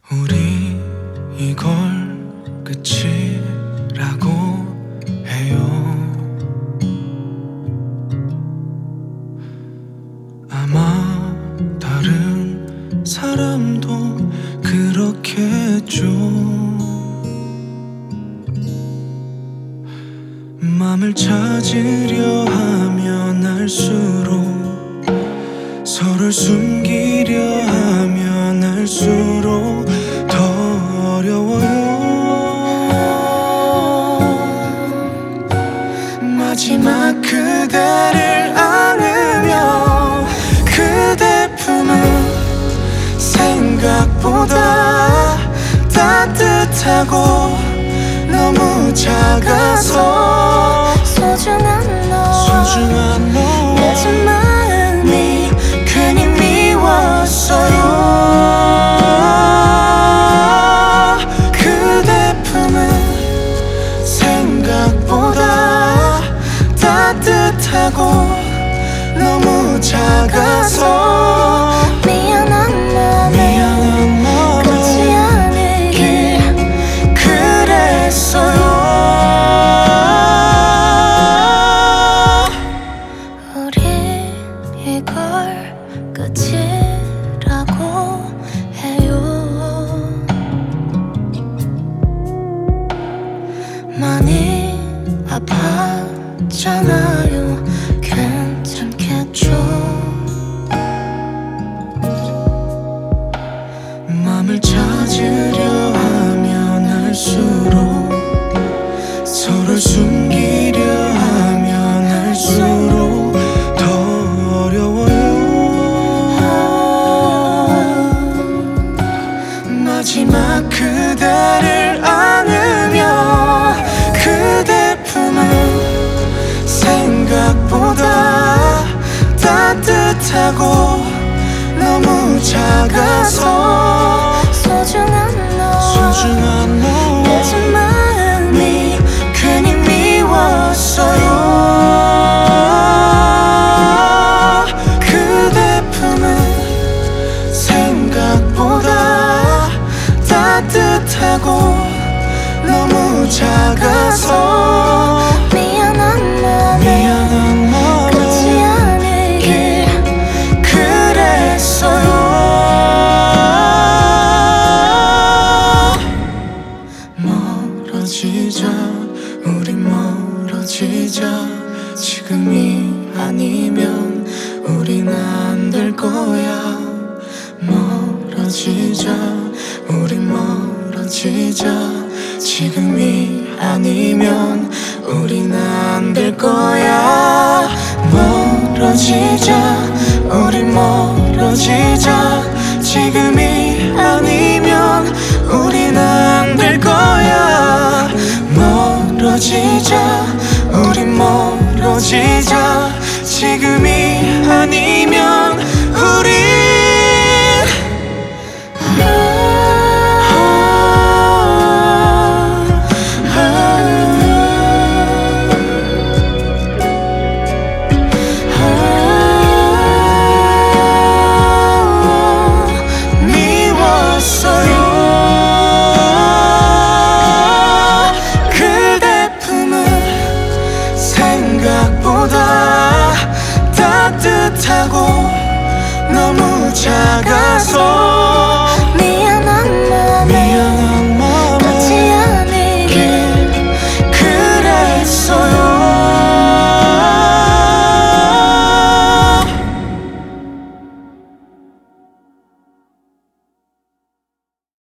우리 이걸 끝이라고 해요. 아마 다른 사람도 그렇겠죠. 맘을 찾으려 하면 할수록, 서로를 숨기려 하면 할수록 더 어려워요. 마지막 그대를 안으며 그대 품은 생각보다 따뜻하고 너무 작아서 소중한 너 늦은 마음이 괜히 미웠어요. 그대 품은 생각보다 따뜻하고 너무 작아서 미안한 마음에 끝이 아니길 그랬어요. 우리 이걸 끝이라고 해요. 많이 아팠잖아요. 괜찮겠죠? 맘을 찾으려 하면 할수록, 서로를 숨기려 하면 할수록 더 어려워요. 마지막 그대를 안으며 그대 품은 생각보다 따뜻하고 너무 작아서 소중한 너 늦은 마음이 괜히 미웠어요. 그대 품은 생각보다 따뜻하고 너무 작아서 미안한 마음에 끝이 아니길 그랬어요. 멀어지자, 우리 멀어지자. 지금이 아니면 우린 안 될 거야. 멀어지자, 우리 멀어지자. 지금이 아니면 우린 안 될 거야. 멀어지자, 우리 멀어지자. 지금이 아니면 우린 안 될 거야. 멀어지자, 우리 멀어지자. 지금이 아니면 우리